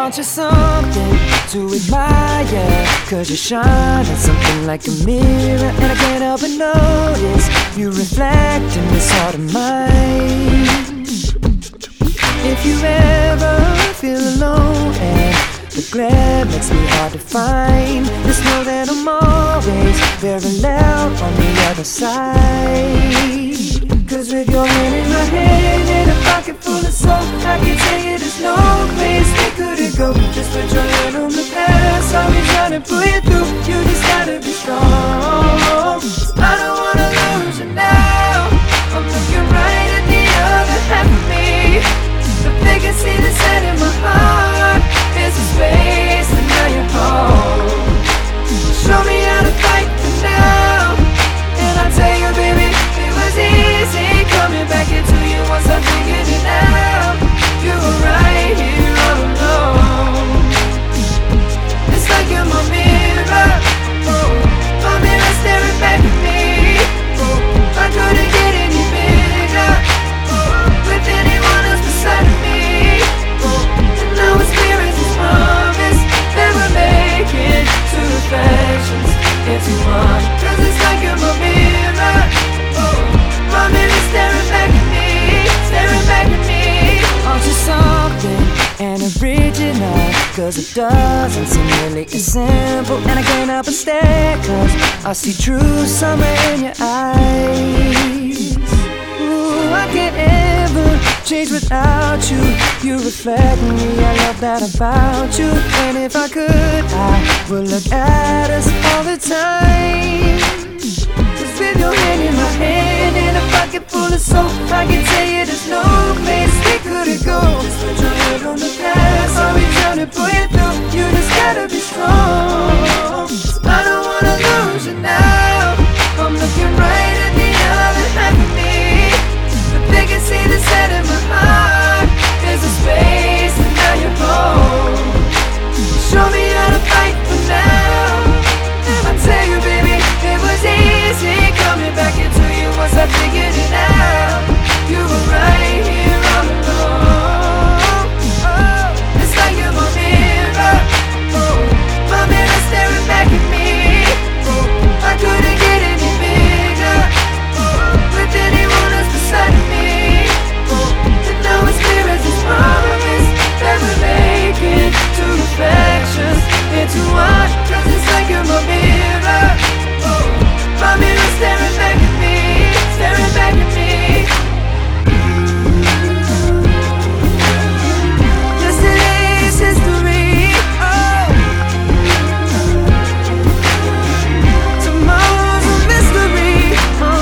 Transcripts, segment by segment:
Aren't you something to admire? Cause you shine on something like a mirror, and I can't help but notice you reflect in this heart of mine. If you ever feel alone and the glare makes me hard to find, just know that I'm always very loud on the other side. Cause with your hand in my hand and a pocket full of soul, I can tell you there's no place we couldn't go. Just put your hand on the past, I'll be trying to pull you through. You just gotta be strong. I don't wanna lose you now. I'm looking right at the other half of me. The vacancy that's set in my heart is a space, and now you're home. Show me how to fight for now, and I'll tell you, baby, it was easy coming back into you once I figured it out. You were right here all alone. It's like you're my mirror, my mirror staring back at me. I couldn't get any bigger with anyone else beside of me. And now it's clear as this promise that we're making two reflections into one. Cause it's like you're my mirror, my mirror staring back at me, staring back at me. Aren't you something and original? Cause it doesn't seem really as simple, and I can't help but stare, cause I see true summer in your eyes. Ooh, I can't ever change without you. You reflect me, I love that about you. And if I could, I would look at us all the time. Cause with your hand in my hand and a pocket full of soap, I can tell you there's no place we couldn't go. Just put your head on the past, I'll be trying to pull you through. You just gotta be strong. I don't wanna lose you now. I'm looking right at the other half of me. The vacancy that's set in my heart is a space, and now you're home. Show me how to fight for now. I tell you, baby, it was easy coming back into you once I figured it out. You were right here all along. It's like you're my mirror, my mirror staring back at me. I couldn't get any bigger with anyone else beside of me. And now it's clear as this promise that we're making two reflections into one. Cause it's like you're my mirror, my mirror staring back at me, staring back at me. Yesterday's history, tomorrow's a mystery.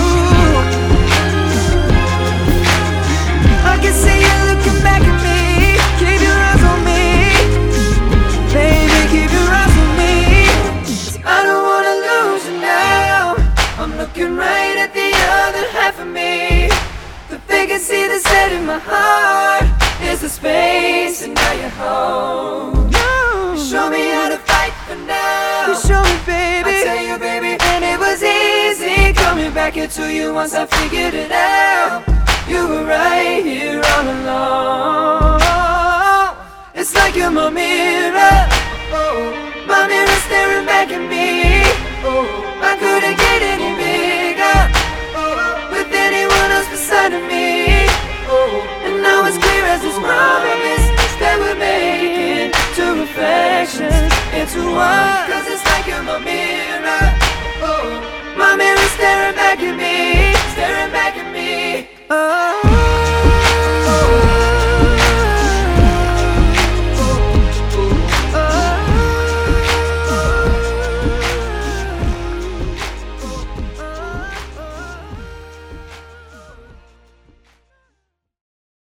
I can see you looking back at me. Keep your eyes on me, baby, keep your eyes on me. I don't wanna lose you now. I'm looking right at the other half of me. The vacancy that's set in my heart is the space, and now you're home. You show me how to fight for now. You show me, baby. I tell you, baby, and it was easy coming back into you once I figured it out. You were right here all along. It's like you're my mirror, my mirror staring back at me. I couldn't get any bigger with anyone else beside of me. And now it's clear as this promise that we're making two reflections into one. Cause it's like you're my mirror, my mirror staring back at me, staring back at me.